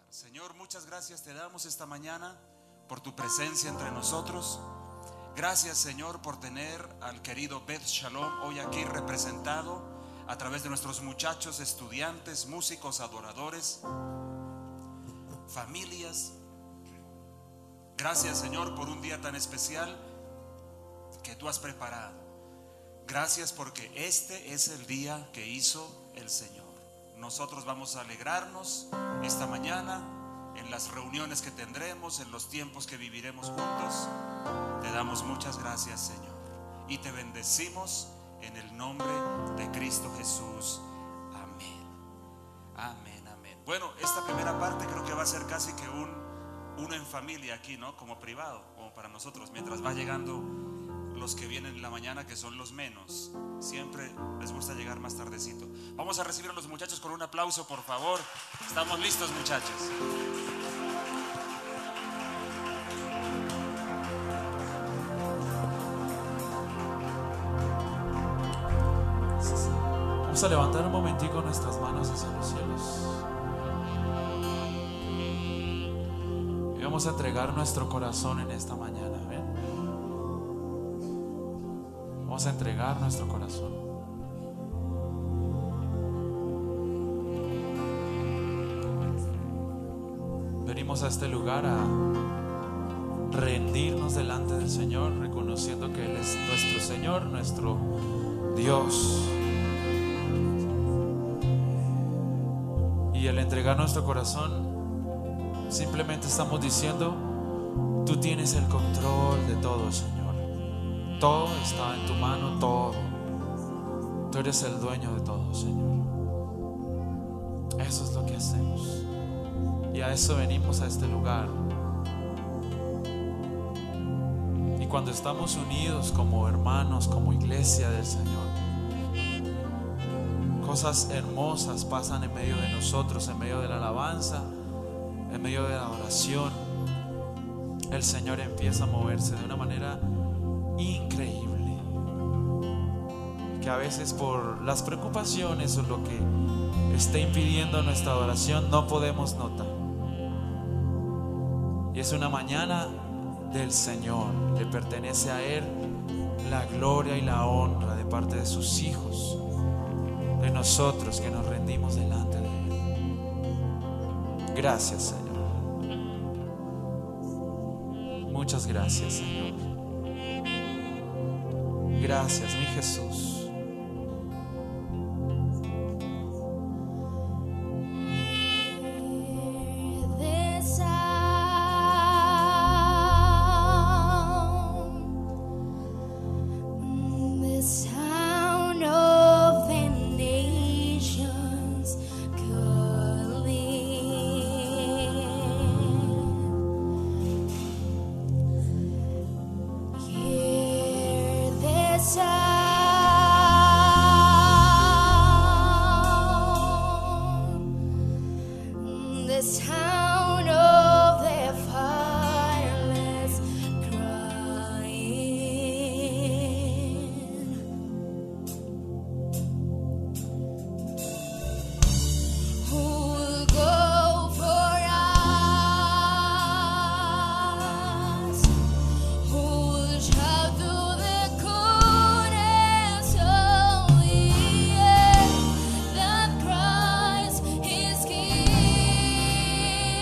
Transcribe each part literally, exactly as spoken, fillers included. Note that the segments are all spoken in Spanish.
Señor, muchas gracias te damos esta mañana por tu presencia entre nosotros. Gracias, Señor, por tener al querido Beth Shalom hoy aquí representado a través de nuestros muchachos, estudiantes, músicos, adoradores, familias. Gracias, Señor, por un día tan especial que tú has preparado. Gracias porque este es el día que hizo el Señor. Nosotros vamos a alegrarnos esta mañana en las reuniones que tendremos, en los tiempos que viviremos juntos. Te damos muchas gracias, Señor, y te bendecimos en el nombre de Cristo Jesús. Amén. Amén, amén. Bueno, esta primera parte creo que va a ser casi que un uno en familia aquí, ¿no? Como privado, como para nosotros, mientras va llegando los que vienen en la mañana, que son los menos. Siempre les gusta llegar más tardecito. Vamos a recibir a los muchachos con un aplauso, por favor. Estamos listos, muchachos. Vamos a levantar un momentico nuestras manos hacia los cielos y vamos a entregar nuestro corazón en esta mañana. ¿Ven? Vamos a entregar nuestro corazón. Venimos a este lugar a rendirnos delante del Señor, reconociendo que Él es nuestro Señor, nuestro Dios. Y al entregar nuestro corazón, simplemente estamos diciendo: tú tienes el control de todo, Señor. Todo está en tu mano, todo. Tú eres el dueño de todo, Señor. Eso es lo que hacemos. Y a eso venimos a este lugar. Y cuando estamos unidos como hermanos, como iglesia del Señor, cosas hermosas pasan en medio de nosotros, en medio de la alabanza, en medio de la oración. El Señor empieza a moverse de una manera increíble, que a veces por las preocupaciones o lo que esté impidiendo nuestra adoración no podemos notar. Y es una mañana del Señor, le pertenece a Él la gloria y la honra de parte de sus hijos, de nosotros que nos rendimos delante de Él. Gracias, Señor. Muchas gracias, Señor. Gracias, mi Jesús. Christ is King.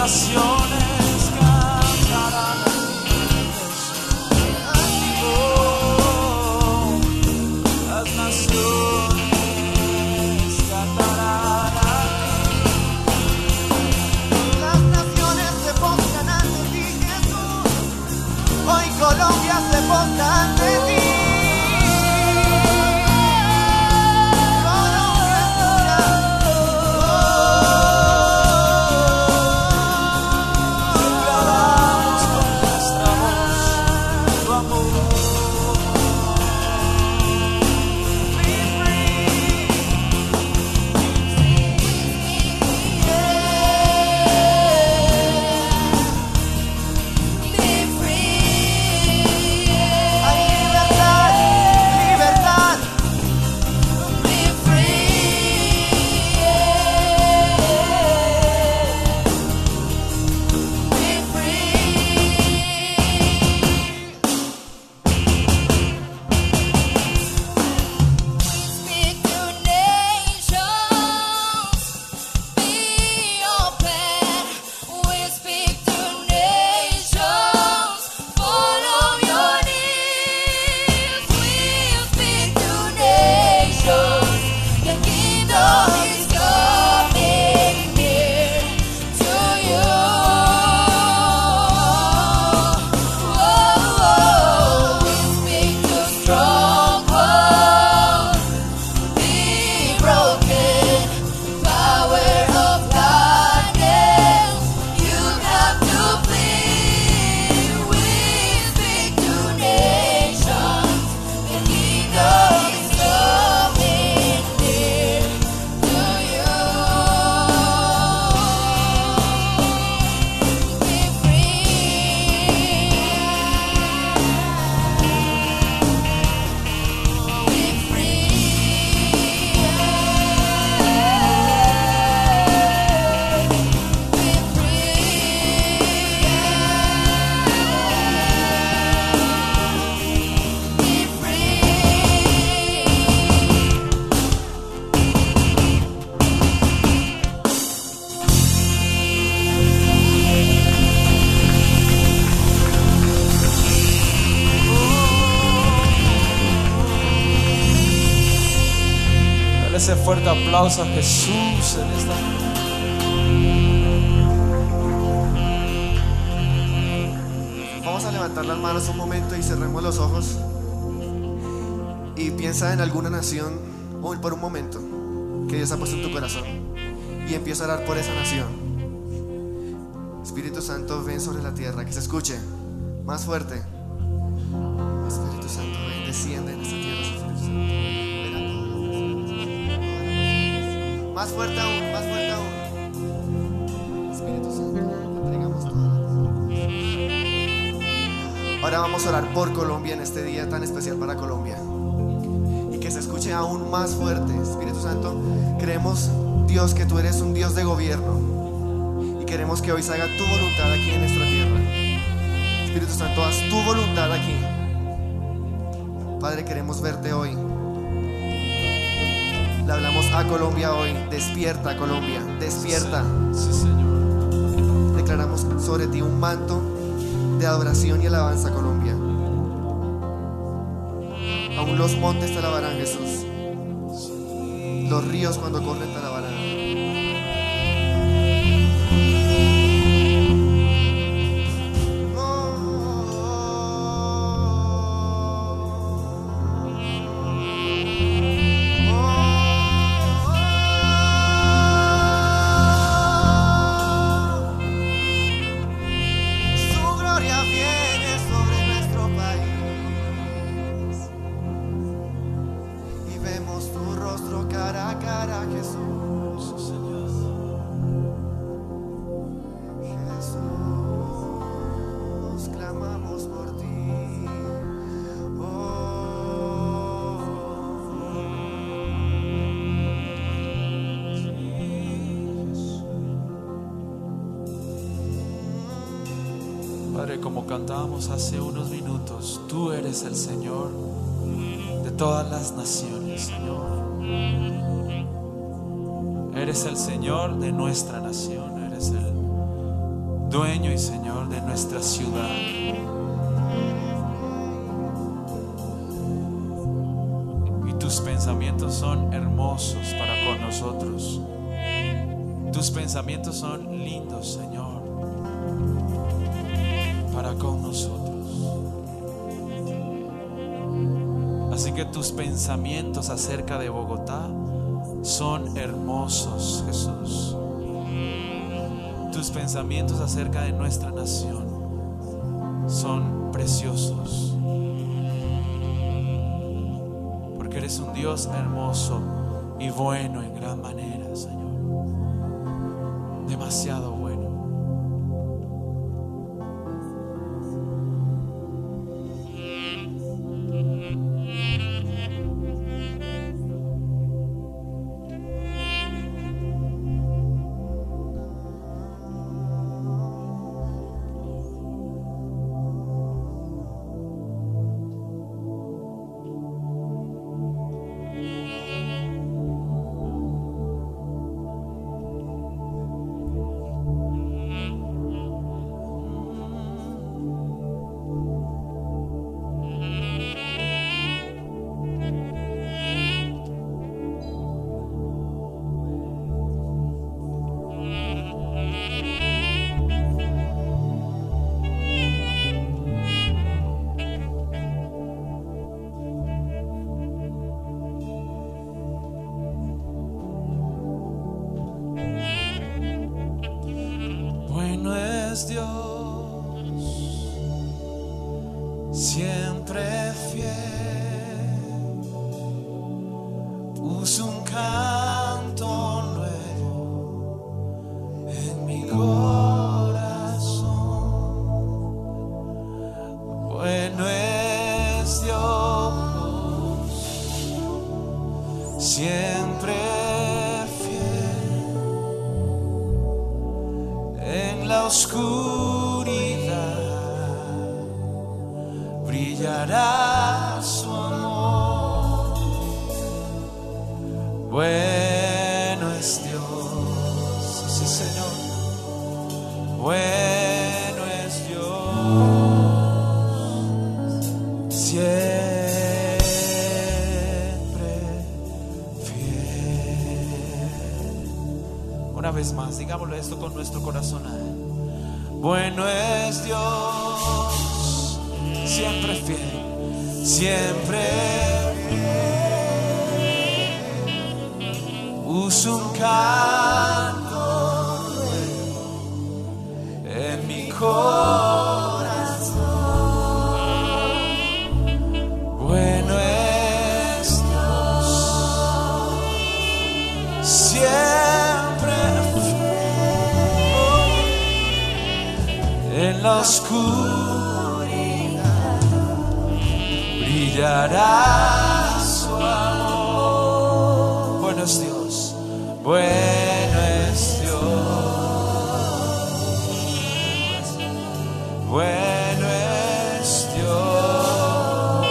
naciones cantarán. Oh, las naciones cantarán a ti. Las naciones se postran ante ti, Jesús. Hoy Colombia se postra ante ti. Ese fuerte aplauso a Jesús en esta noche. Vamos a levantar las manos un momento y cerremos los ojos. Y piensa en alguna nación, o por un momento, que Dios ha puesto en tu corazón. Y empieza a orar por esa nación. Espíritu Santo, ven sobre la tierra, que se escuche más fuerte. Espíritu Santo, ven, desciende en esta tierra, Espíritu Santo. Ven a todos. Más fuerte aún, más fuerte aún. Espíritu Santo, entregamos todo. Ahora vamos a orar por Colombia en este día tan especial para Colombia. Y que se escuche aún más fuerte. Espíritu Santo, creemos, Dios, que tú eres un Dios de gobierno. Y queremos que hoy se haga tu voluntad aquí en nuestra tierra. Espíritu Santo, haz tu voluntad aquí. Padre, queremos verte hoy. Le hablamos a Colombia hoy. Despierta, Colombia, despierta. Sí, Señor. Declaramos sobre ti un manto de adoración y alabanza, Colombia. Aún los montes te alabarán, Jesús. Los ríos cuando corren te alabarán. Padre, como cantábamos hace unos minutos, tú eres el Señor de todas las naciones, Señor. Eres el Señor de nuestra nación, eres el dueño y Señor de nuestra ciudad. Y tus pensamientos son hermosos para con nosotros. Tus pensamientos son lindos, Señor, para con nosotros. Así que tus pensamientos acerca de Bogotá son hermosos, Jesús. Tus pensamientos acerca de nuestra nación son preciosos, porque eres un Dios hermoso y bueno en gran manera, Señor. Demasiado bueno. Siempre fiel, puso un canto nuevo en mi corazón. Bueno es Dios, siempre fiel, en la oscuridad brillará su amor. Bueno es Dios, sí Señor, bueno es Dios, siempre fiel. Una vez más, digámoslo esto con nuestro corazón a Él. Bueno es Dios, siempre fiel, siempre fiel. Uso un canto nuevo en mi corazón. Bueno es Dios, siempre fiel. En la oscuridad brillará su amor. Bueno es Dios, bueno es Dios, bueno es Dios,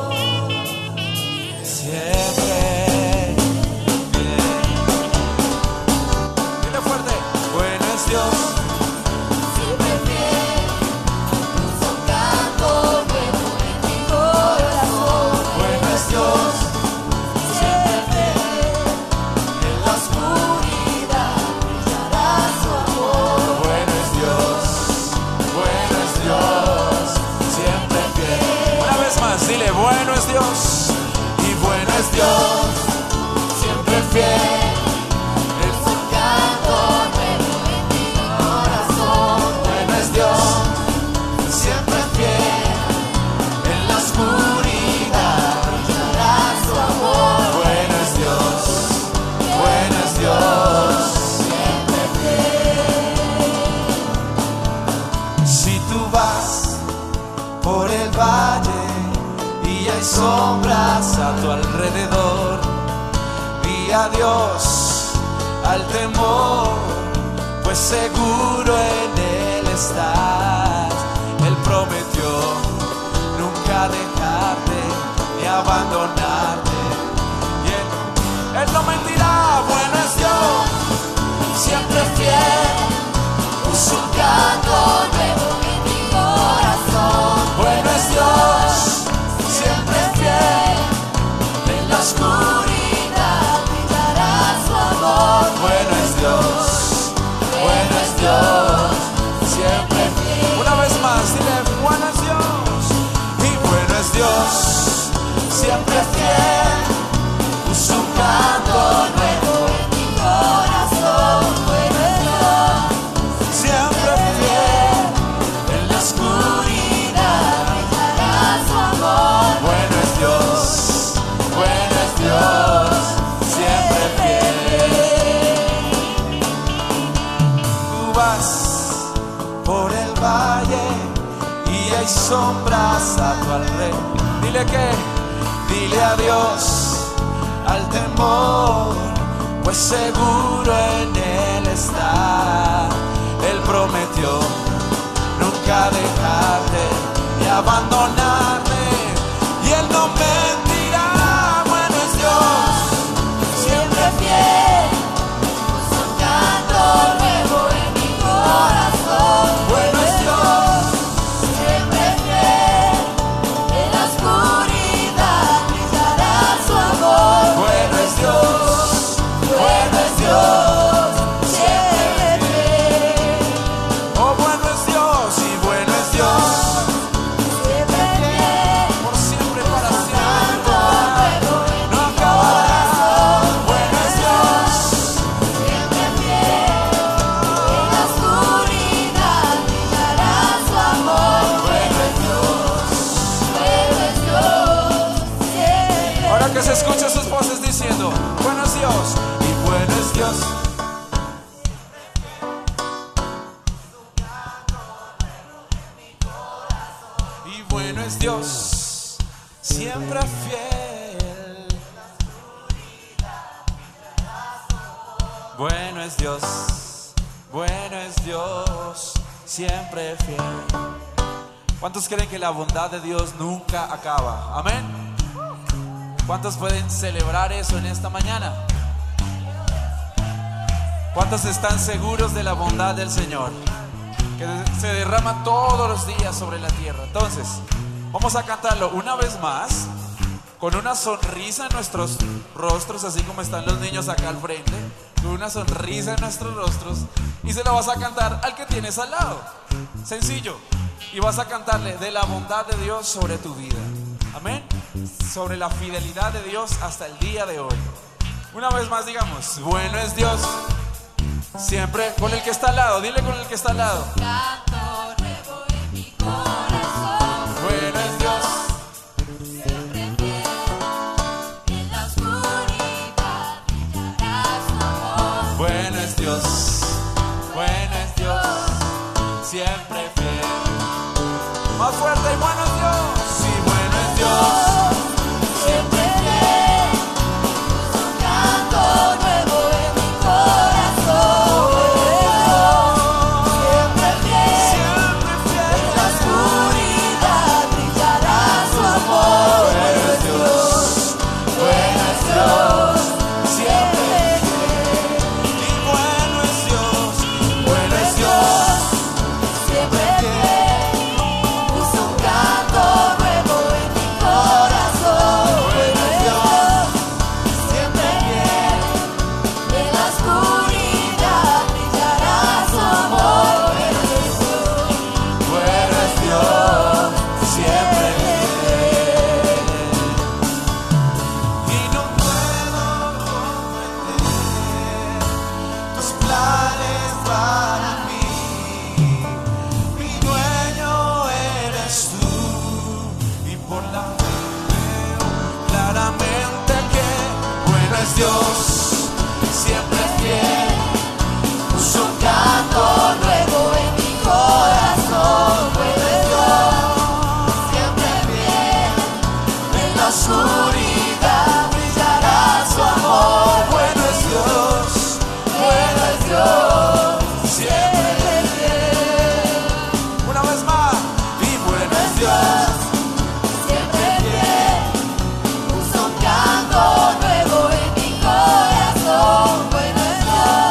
siempre bien. Dile fuerte, bueno es Dios. Dile, bueno es Dios, y bueno es Dios, siempre fiel. Es un canto nuevo en mi corazón. Bueno es Dios, siempre fiel. En la oscuridad brillará su amor. Bueno es Dios, bueno es Dios, siempre fiel. Si tú vas por el valle y hay sombras a tu alrededor, di adiós al temor, pues seguro en Él estás. Él prometió nunca dejarte ni abandonarte, y Él, Él no mentirá. Bueno es Dios, siempre fiel, puso un canto Dios, siempre fiel, puso un canto nuevo en mi corazón. Bueno es Dios, siempre fiel, en la oscuridad brillará su amor. Bueno es Dios, bueno es Dios, siempre fiel. Tú vas por el valle y hay sombras a tu alrededor. Dile que, dile adiós al temor, pues seguro en Él está. Él prometió nunca dejarte ni abandonarte, y Él no mentirá. Bueno es Dios, siempre fiel, puso un canto nuevo en mi corazón. Bueno es Dios, siempre fiel, en la oscuridad brillará su amor. Bueno es Dios, bueno es Dios, siempre fiel. Oh, bueno es Dios y bueno es Dios, siempre fiel, por siempre, para siempre, no acabará. Bueno es Dios, siempre fiel, en la oscuridad brillará su amor. Bueno es Dios, bueno es Dios, siempre. Ahora que se escuchen sus voces diciendo, bueno es Dios y bueno es Dios. Y bueno es Dios, siempre fiel. Bueno es Dios, bueno es Dios, siempre fiel. ¿Cuántos creen que la bondad de Dios nunca acaba? Amén. ¿Cuántos pueden celebrar eso en esta mañana? ¿Cuántos están seguros de la bondad del Señor, que se derrama todos los días sobre la tierra? Entonces, vamos a cantarlo una vez más, con una sonrisa en nuestros rostros, así como están los niños acá al frente, con una sonrisa en nuestros rostros, y se lo vas a cantar al que tienes al lado. Sencillo. Y vas a cantarle de la bondad de Dios sobre tu vida. Amén. Sobre la fidelidad de Dios hasta el día de hoy. Una vez más digamos, bueno es Dios, siempre, con el que está al lado. Dile con el que está al lado. Canto nuevo en mi corazón. Bueno es Dios, Siempre fiel, en la oscuridad brillará su amor. bueno es Dios, bueno es Dios, siempre fiel. Más fuerte, y bueno es Dios, sí, bueno es Dios. Siempre fiel, puso un canto nuevo en mi corazón. Siempre fiel, Siempre fiel. en la oscuridad brillará su amor. Bueno es Dios, bueno es Dios, siempre fiel. Y bueno es Dios, bueno es Dios, Siempre fiel, puso un canto nuevo en mi corazón. bueno es Dios, Siempre fiel, en la oscuridad brillará su amor. bueno es Dios, siempre fiel. Y no puedo comprender tus planes para mí. Mi dueño eres tú, y por la fe veo claramente que bueno es Dios, siempre fiel, puso un canto nuevo en mi corazón. Bueno es Dios, siempre fiel, en la oscuridad brillará su amor. Bueno es Dios, bueno es Dios, siempre fiel. Una vez más, y bueno es Dios, Siempre fiel, puso un canto nuevo en mi corazón. Bueno es Dios,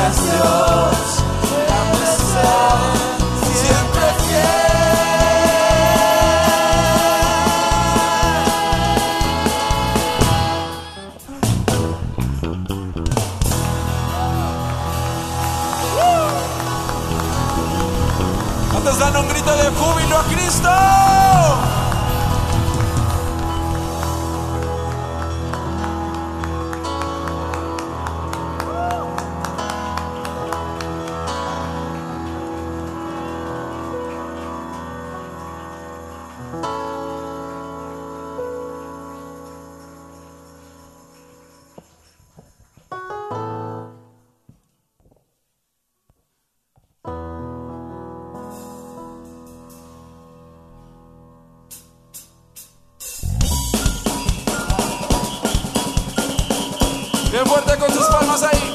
es Dios, permanecer siempre fiel. ¿Cuántos dan un grito de júbilo a Cristo? Bien fuerte con sus palmas ahí.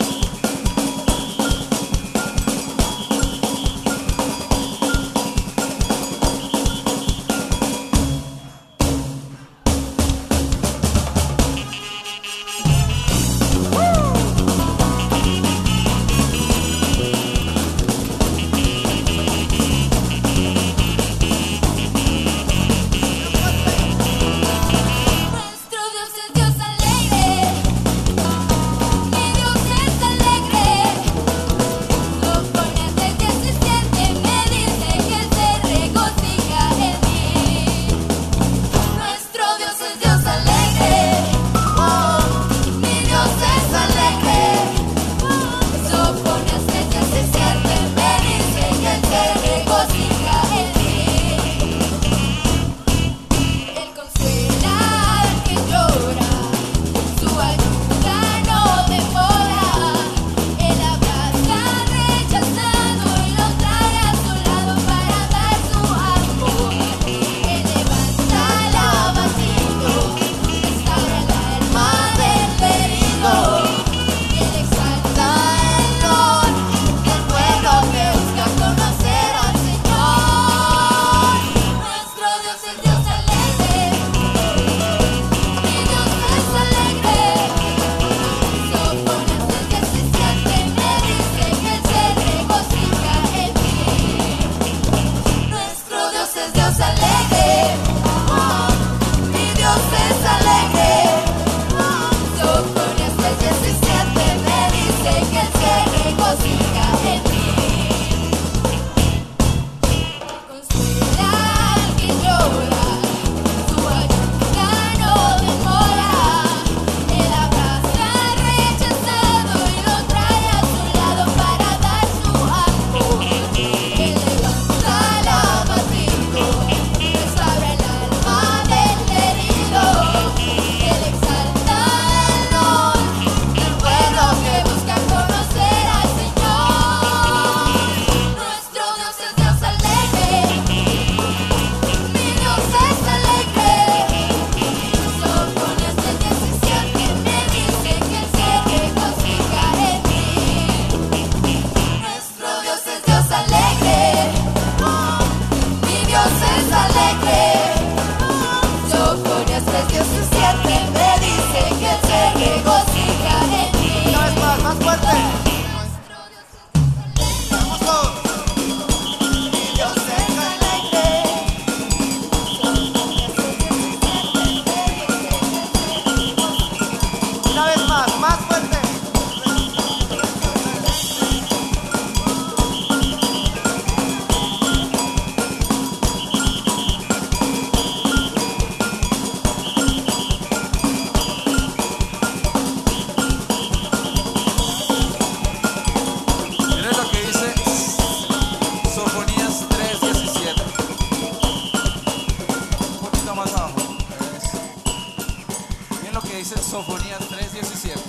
Sofonías tres diecisiete.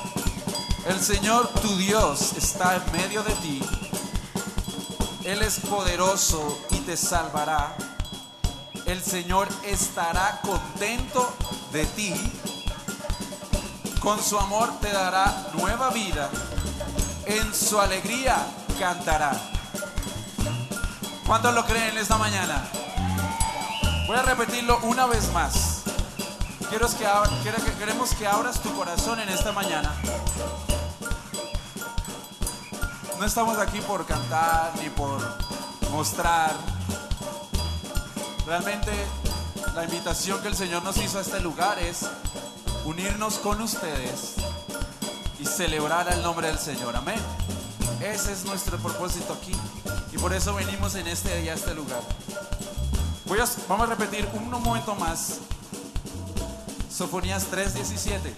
El Señor tu Dios está en medio de ti. Él es poderoso y te salvará. El Señor estará contento de ti. Con su amor te dará nueva vida. En su alegría cantará. ¿Cuántos lo creen esta mañana? Voy a repetirlo una vez más. Quiero que, quiero que, queremos que abras tu corazón en esta mañana no estamos aquí por cantar ni por mostrar. Realmente la invitación que el Señor nos hizo a este lugar es unirnos con ustedes y celebrar el nombre del Señor. Amén. Ese es nuestro propósito aquí y por eso venimos en este día a este lugar. Voy a, vamos a repetir un momento más Sofonías tres diecisiete.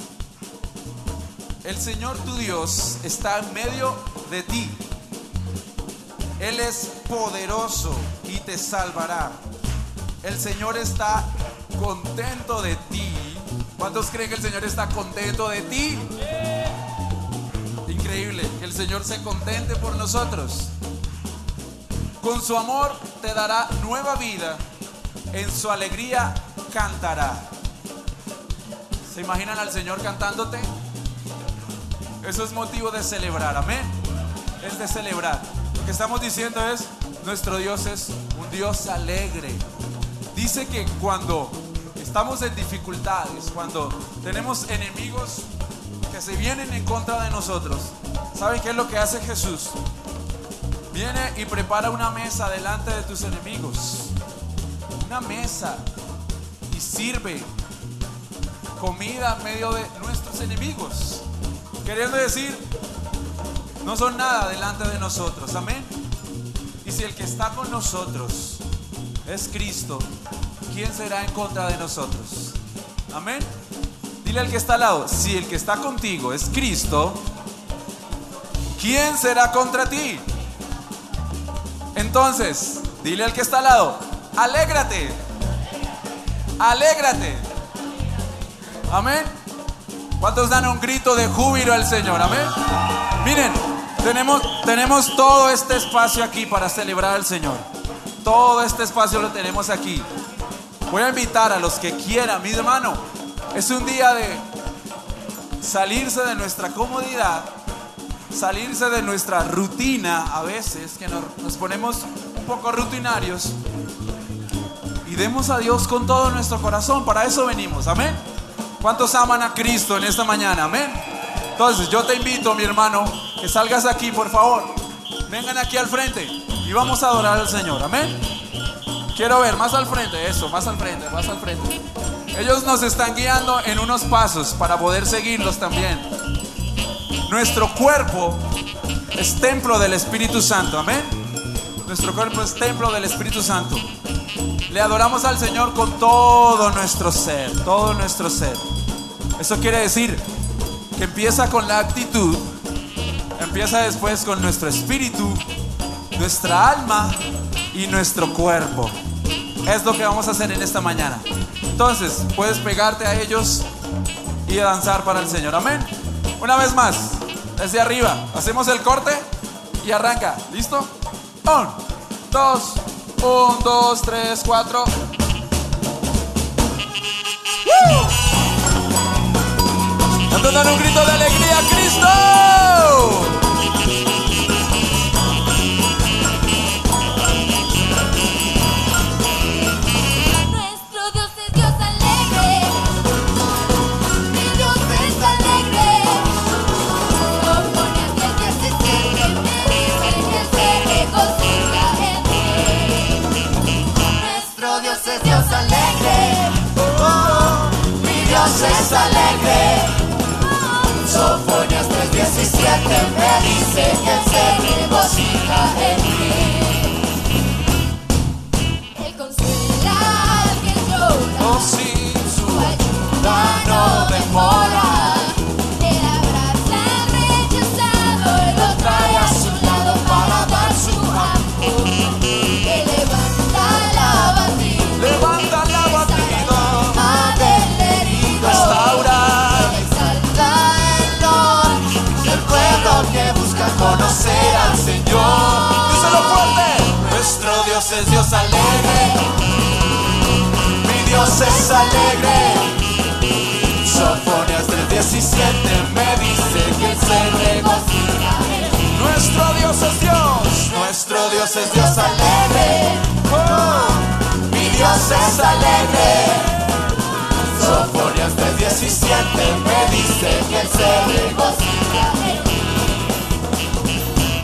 El Señor tu Dios está en medio de ti. Él es poderoso y te salvará. El Señor está contento de ti. ¿Cuántos creen que el Señor está contento de ti? Increíble que el Señor se contente por nosotros. Con su amor te dará nueva vida. En su alegría cantará. ¿Se imaginan al Señor cantándote? Eso es motivo de celebrar, amén. Es de celebrar. Lo que estamos diciendo es, nuestro Dios es un Dios alegre. Dice que cuando estamos en dificultades, cuando tenemos enemigos que se vienen en contra de nosotros, ¿saben qué es lo que hace Jesús? Viene y prepara una mesa delante de tus enemigos. Una mesa. Y sirve comida en medio de nuestros enemigos. Queriendo decir, no son nada delante de nosotros, amén. Y si el que está con nosotros es Cristo, ¿quién será en contra de nosotros? Amén. Dile al que está al lado, si el que está contigo es Cristo, ¿quién será contra ti? Entonces, dile al que está al lado, alégrate, alégrate. Amén. ¿Cuántos dan un grito de júbilo al Señor? Amén. Miren, tenemos, tenemos todo este espacio aquí para celebrar al Señor. Todo este espacio lo tenemos aquí. Voy a invitar a los que quieran, mi hermano. Es un día de salirse de nuestra comodidad, salirse de nuestra rutina a veces, que nos, nos ponemos un poco rutinarios, y demos a Dios con todo nuestro corazón. Para eso venimos, amén. ¿Cuántos aman a Cristo en esta mañana? Amén. Entonces yo te invito, mi hermano, que salgas aquí, por favor. Vengan aquí al frente y vamos a adorar al Señor, amén. Quiero ver, más al frente, eso, más al frente, más al frente. Ellos nos están guiando en unos pasos para poder seguirlos también. Nuestro cuerpo es templo del Espíritu Santo, amén. Nuestro cuerpo es templo del Espíritu Santo. Le adoramos al Señor con todo nuestro ser, todo nuestro ser. Eso quiere decir que empieza con la actitud, empieza después con nuestro espíritu, nuestra alma y nuestro cuerpo. Es lo que vamos a hacer en esta mañana. Entonces, puedes pegarte a ellos y danzar para el Señor, amén. Una vez más, desde arriba, hacemos el corte y arranca. ¿Listo? Un, dos, un, dos, tres, cuatro. ¿Cuántos dan un grito de alegría a Cristo? Nuestro Dios es Dios alegre, mi Dios es alegre. Sofonías tres diecisiete me dice que se regocija en mí. Nuestro Dios es Dios alegre, oh, mi Dios es alegre. Sofonías tres diecisiete me dice que Él se regocija en mí. Él consuela al que llora, Oh, sí, su ayuda no demora. Él abraza al rechazado y lo trae a su lado para dar su amor. Él levanta al abatido, levanta al abatido, alma del herido, restaura. Él exalta el honor del pueblo que busca conocer al Señor. Díselo fuerte. Nuestro Dios es Dios alegre, mi Dios es alegre. Sofonías tres diecisiete me dice que Él se regocija. Nuestro Dios es Dios. Nuestro Dios es Dios alegre, oh, mi Dios es alegre. Sofonías tres diecisiete me dice que Él se regocija.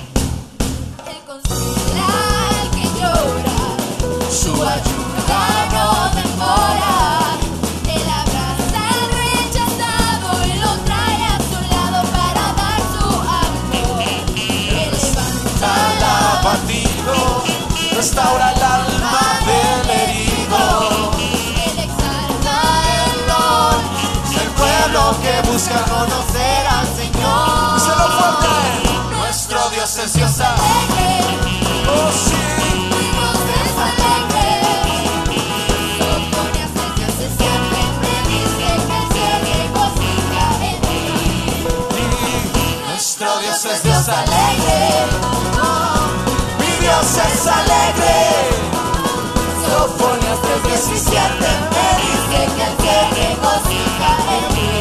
Dios alegre. Mi Dios es alegre. Sofonías tres diecisiete me dice que el que regocija en mí.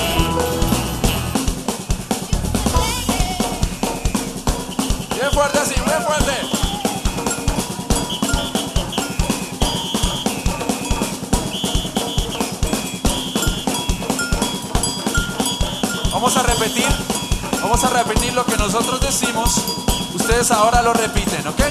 Bien fuerte así, bien fuerte. Vamos a repetir, vamos a repetir lo que nosotros decimos. Ustedes ahora lo repiten, ¿ok?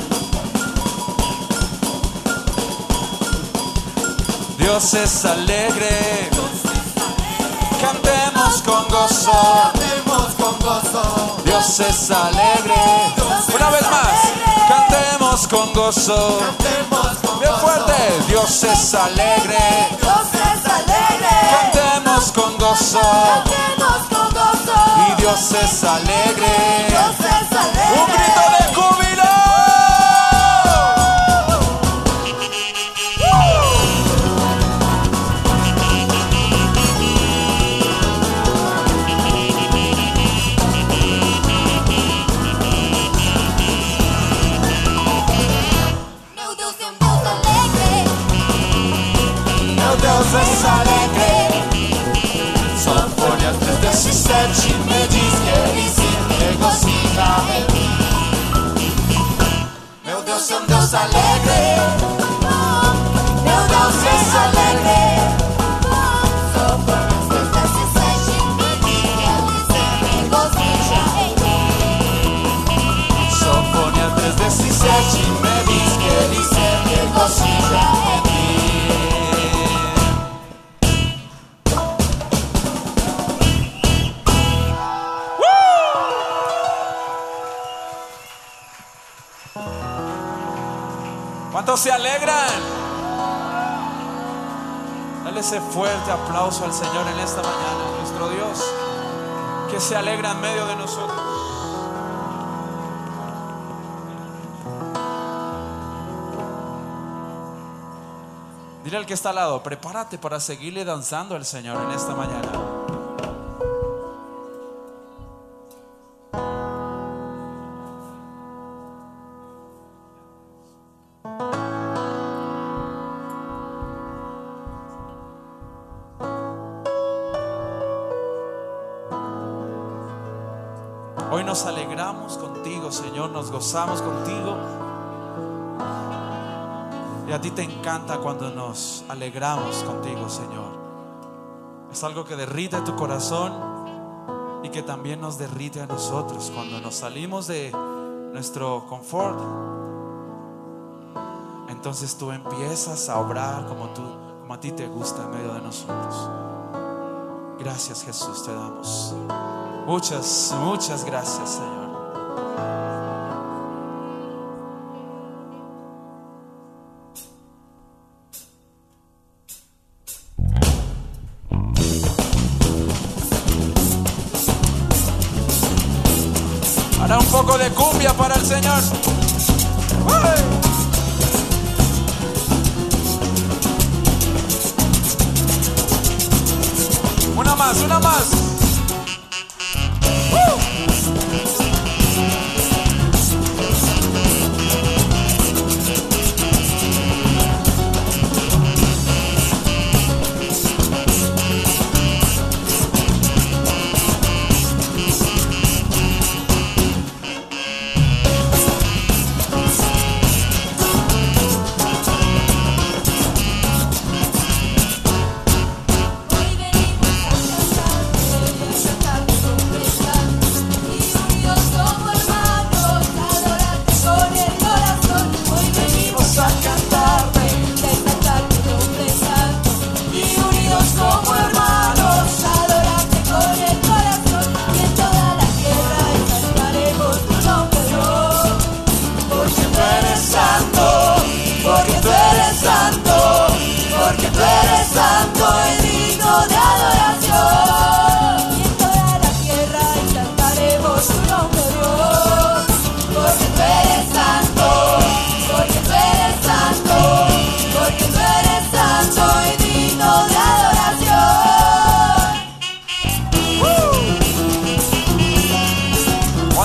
Dios es alegre. Cantemos con gozo. Cantemos con gozo. Dios es alegre. Una vez más. Cantemos con gozo. Cantemos con Bien gozo. fuerte. Dios es alegre. Dios es alegre. Cantemos con gozo. Cantemos con gozo. Y Dios es alegre. Dios es alegre. Un grito de júbilo. Meu Deus é um Deus alegre. Meu Deus es alegre. Sofonías tres diecisiete me diz que Ele se regocija en mí. Meu Deus é um Deus alegre. Meu Deus é alegre. Sofonías tres diecisiete me diz que Ele se regocija em mim. Sofonías tres diecisiete me diz que Ele se regocija en mí. ¿Cuántos se alegran? Dale ese fuerte aplauso al Señor en esta mañana, nuestro Dios, que se alegra en medio de nosotros. Dile al que está al lado, prepárate para seguirle danzando al Señor en esta mañana. Hoy nos alegramos contigo, Señor, nos gozamos contigo. Y a ti te encanta cuando nos alegramos contigo, Señor. Es algo que derrite tu corazón y que también nos derrite a nosotros cuando nos salimos de nuestro confort. Entonces tú empiezas a obrar como, tú, como a ti te gusta en medio de nosotros. Gracias, Jesús, te damos. Muchas, muchas gracias, Señor. Ahora un poco de cumbia para el Señor. ¡Uy! Una más, una más.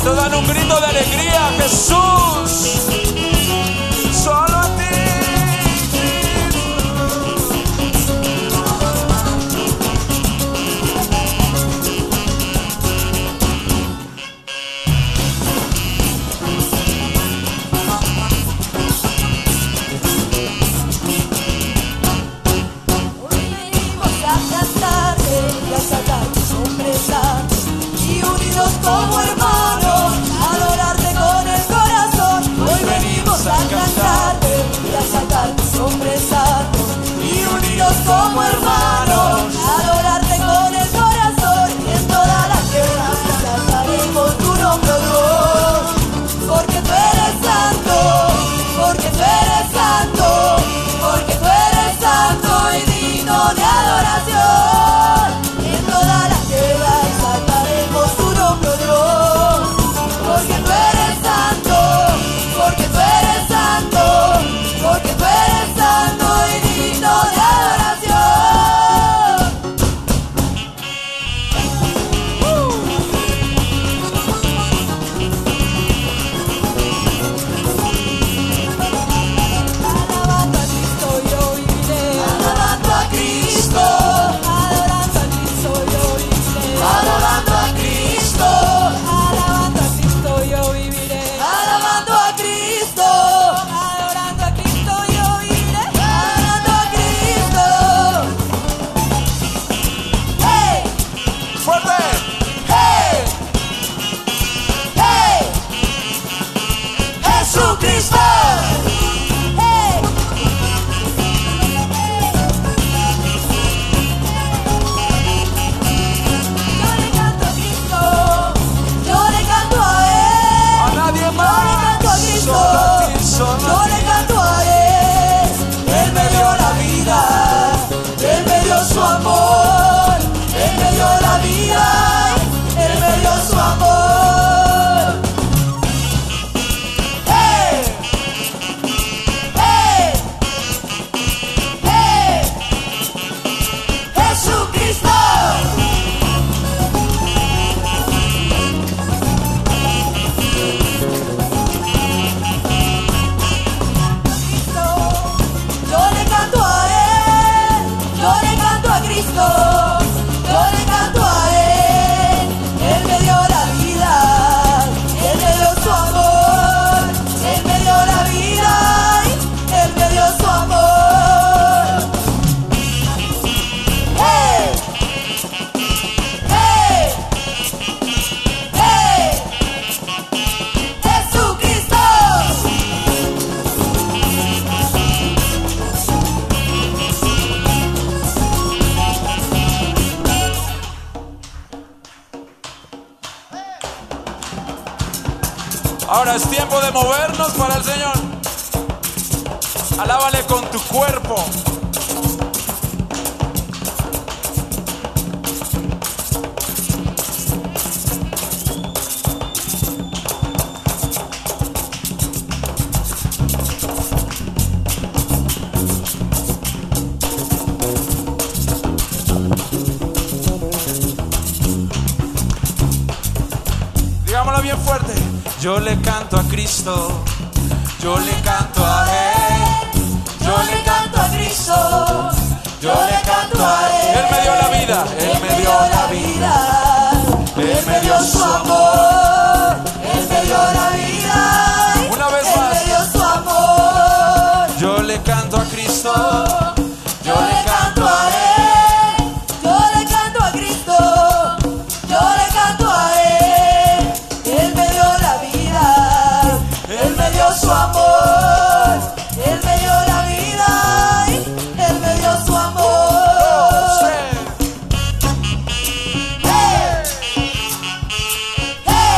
¿Cuántos dan un grito de alegría a Jesús? Solo a ti. Como hermanos, adorarte con el corazón. Hoy venimos a cantarte y a saltar tu nombre santo. Y unidos como hermanos, adorarte con el corazón. Y en toda la tierra cantaremos tu nombre, Dios. Porque tú eres santo, porque tú eres santo, porque tú eres santo y digno de adoración. Y en toda la tierra cantaremos tu nombre, Dios, porque tú eres santo, porque tú eres santo, porque tú eres santo y digno de adoración. Uh. Alabando a Cristo yo viviré, alabando a Cristo, adorando a Cristo yo viviré, adorando a Cristo. Alabando a Cristo yo viviré, alabando a Cristo, adorando a Cristo yo viviré, adorando a Cristo. Hey, ¡Fuerte! hey, hey, Jesucristo. Hey. Yo le canto a Cristo, yo le canto a Él. ¡A nadie Yo le más! canto a Cristo, Solo a ti, solo yo a le ti. canto a Él. Él me dio la vida, Él me dio su amor, Él me dio la vida, Él me dio su amor. Hey, hey, hey, Jesucristo. Yo le canto a Él, yo le canto a Cristo, yo le canto a Él. Él me dio la vida, Él me dio su amor, Él me dio la vida, Él me dio su amor. Hey, hey, hey, Jesucristo. Ahora es tiempo de movernos para el Señor. Alábale con tu cuerpo. Digámoslo bien fuerte. Yo le canto a Cristo, yo le canto a Él, Yo le canto a Cristo, yo le canto a Él. Él me dio la vida, Él me dio la vida, Él me dio su amor, Él me dio la vida. Una vez Él más. me dio su amor. Yo le canto a Cristo, Yo le canto a Él, yo le canto a Cristo, yo le canto a Él. Él me dio la vida, Él me dio su amor, Él me dio la vida, Él me dio su amor. Hey, hey,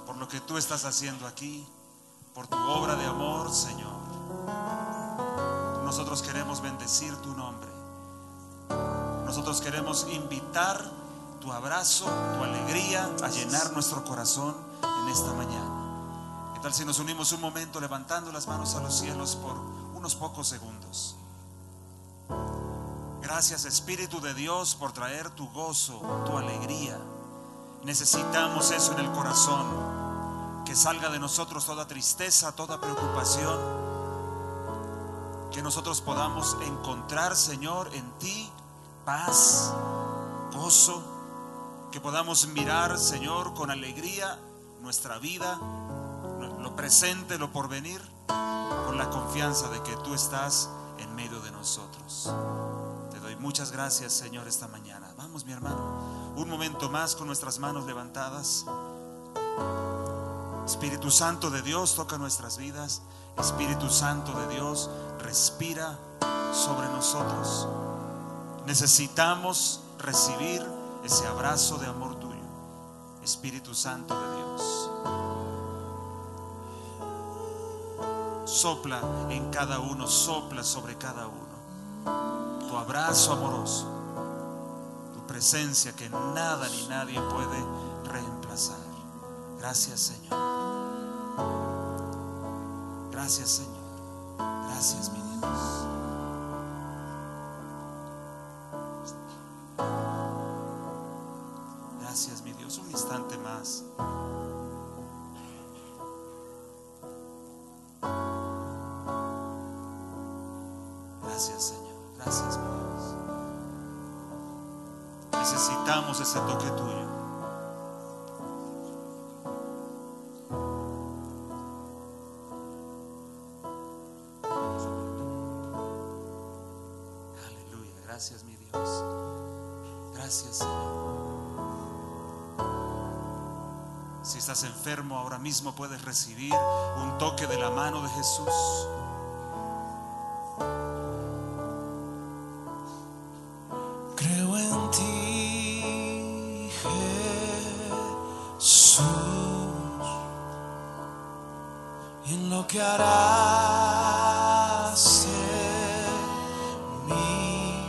por lo que tú estás haciendo aquí, por tu obra de amor, Señor. Nosotros queremos bendecir tu nombre. Nosotros queremos invitar tu abrazo, tu alegría a llenar nuestro corazón en esta mañana. ¿Qué tal si nos unimos un momento levantando las manos a los cielos por unos pocos segundos? Gracias, Espíritu de Dios, por traer tu gozo, tu alegría. Necesitamos eso en el corazón, que salga de nosotros toda tristeza, toda preocupación, que nosotros podamos encontrar, Señor, en ti paz, gozo, que podamos mirar, Señor, con alegría nuestra vida, lo presente, lo porvenir, con la confianza de que tú estás en medio de nosotros. Te doy muchas gracias, Señor, esta mañana. Vamos, mi hermano, un momento más con nuestras manos levantadas. Espíritu Santo de Dios, toca nuestras vidas. Espíritu Santo de Dios, respira sobre nosotros. Necesitamos recibir ese abrazo de amor tuyo. Espíritu Santo de Dios, sopla en cada uno, sopla sobre cada uno tu abrazo amoroso, tu presencia que nada ni nadie puede reemplazar. Gracias, Señor. Gracias, Señor. Gracias, mi Dios. Gracias, mi Dios. Un instante más. Gracias, Señor. Gracias, mi Dios. Necesitamos ese toque tuyo. Aleluya. Gracias, mi Dios. Gracias, Señor. Si estás enfermo, ahora mismo puedes recibir un toque de la mano de Jesús. Creo en ti, Jesús, y en lo que harás en mí.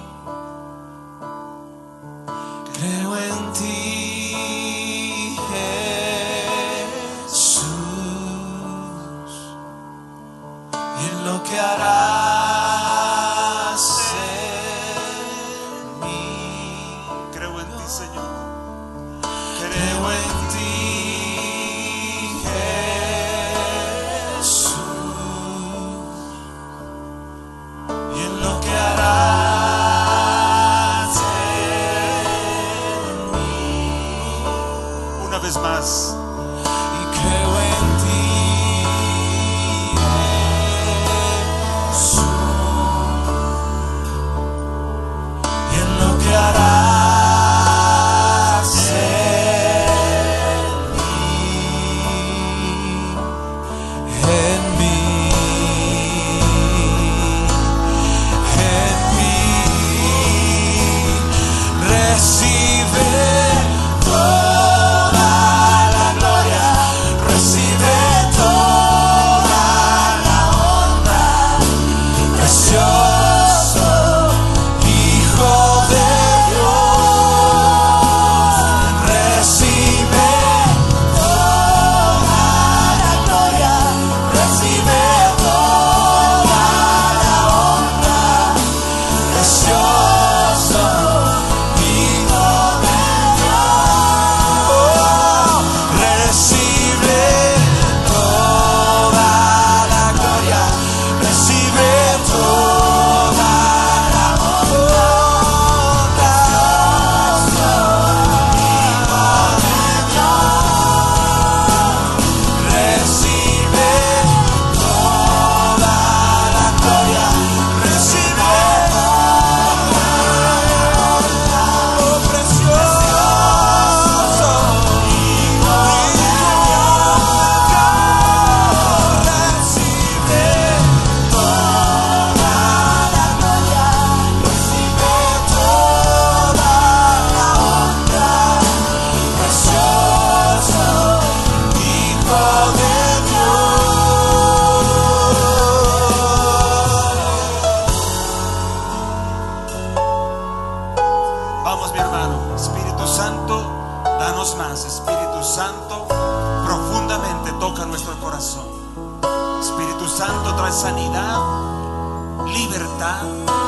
Creo en ti, Jesús, y en lo que harás en mí. Creo en ti, Señor. Creo en ti, Jesús, corazón. Espíritu Santo, trae sanidad, libertad.